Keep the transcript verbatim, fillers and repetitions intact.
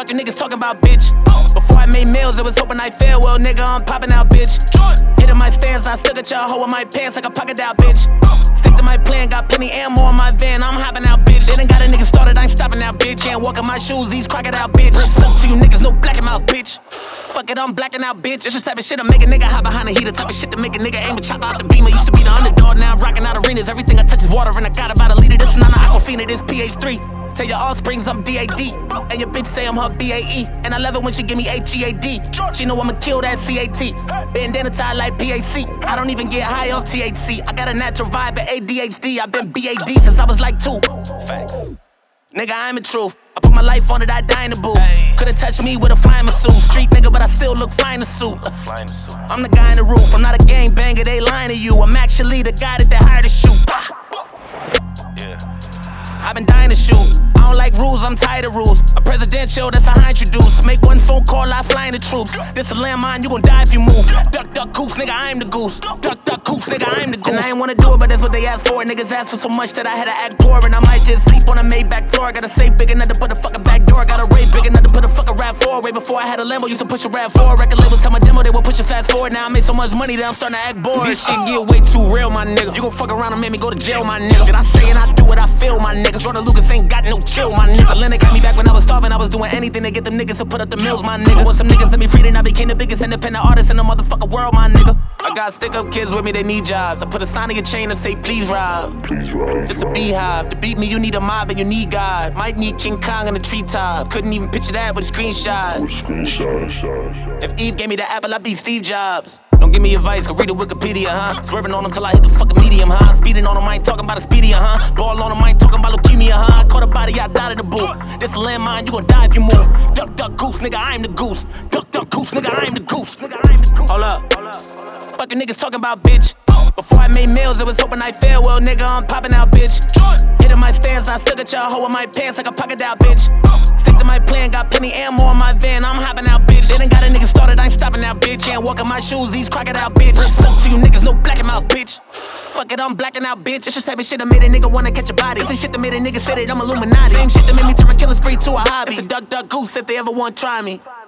Fucking niggas talking about, bitch. Before I made meals, it was hoping I fail. Well, nigga, I'm popping out, bitch. Hitting my stance, I still got your hoe in my pants like a pocket out, bitch. Stick to my plan, got plenty ammo in my van. I'm hopping out, bitch. They done got a nigga started, I ain't stopping now, bitch. Can't walk in my shoes, these crocodile, bitch. Smoke to you niggas, no blacking mouth, bitch. Fuck it, I'm blacking out, bitch. It's the type of shit that make a nigga hop behind the heater. Type of shit to make a nigga aim and chop out the beam. I used to be the underdog, now I'm rocking out arenas. Everything I touch is water, and I got about a liter. This is not an Aquafina, this P H three. Tell your offsprings I'm D A D, and your bitch say I'm her B A E. And I love it when she give me H E A D. She know I'ma kill that C A T. Bandana tie like P A C. I don't even get high off T H C. I got a natural vibe at A D H D. I've been B A D since I was like two. Nigga, I'm the truth. I put my life on it, I die in the booth. Couldn't touch me with a flying suit. Street nigga, but I still look fine in the suit. I'm the guy in the roof. I'm not a gang banger, they lying to you. I'm actually the guy that they hired to shoot. I've been dying to shoot. I don't like rules, I'm tired of rules. A presidential, that's how I introduce. Make one phone call, I fly in the troops. This a landmine, you gon' die if you move. Duck, duck, goose, nigga, I'm the goose. Duck, duck, goose, nigga, I'm the goose. And I ain't wanna do it, but that's what they asked for. Niggas asked for so much that I had to act poor. And I might just sleep on a Maybach floor. Got a safe big enough to put a fucking back door. Got a rape big enough to put a fucking RAV four. Way before I had a Lambo, used to push a RAV four. Record labels tell my demo, they will push it fast forward. Now I made so much money that I'm starting to act bored. This shit get way too real, my nigga. You gon' fuck around and make me go to jail, my nigga. Shit I say and I do what I feel, my nigga. Jordan Lucas ain't got no chill, my nigga. Lennox got me back when I was starving. I was doing anything to get them niggas to put up the mills, my nigga. Want some niggas let me free, then I became the biggest independent artist in the motherfucking world, my nigga. I got stick up kids with me, they need jobs. I put a sign on your chain and say, please rob. Please rob. It's a beehive. To beat me, you need a mob and you need God. Might need King Kong on the treetop. Couldn't even picture that with a screenshot. With a screenshot. If Eve gave me the apple, I'd be Steve Jobs. Don't give me advice, go read the Wikipedia, huh? Swerving on them till I hit the fucking medium, huh? Speeding on them, I ain't talking about a speedier, huh? Ball on them, I ain't talking about leukemia, huh? I caught a body, I died in the booth. This a landmine, you gon' die if you move. Duck, duck, goose, nigga, I'm the goose. Duck, duck, goose, nigga, I'm the goose. Hold up. Fucking niggas talking about, bitch. Before I made meals, it was hoping I fail. Well, nigga, I'm popping out, bitch. Hitting my stance, I still got your hoe in my pants like a pocket out, bitch. Stick to my plan, got plenty ammo in my van. I'm hopping out, bitch. They done got a nigga started, I ain't stopping now, bitch. Can't walk in my shoes, these crocodile, bitch. Smoke to you niggas, no blacking mouth, bitch. Fuck it, I'm blacking out, bitch. It's the type of shit that made a nigga wanna catch a body. It's the shit that made a nigga say that I'm Illuminati. Same shit that made me turn a killing spree to a hobby. It's a duck, duck, goose if they ever want to try me.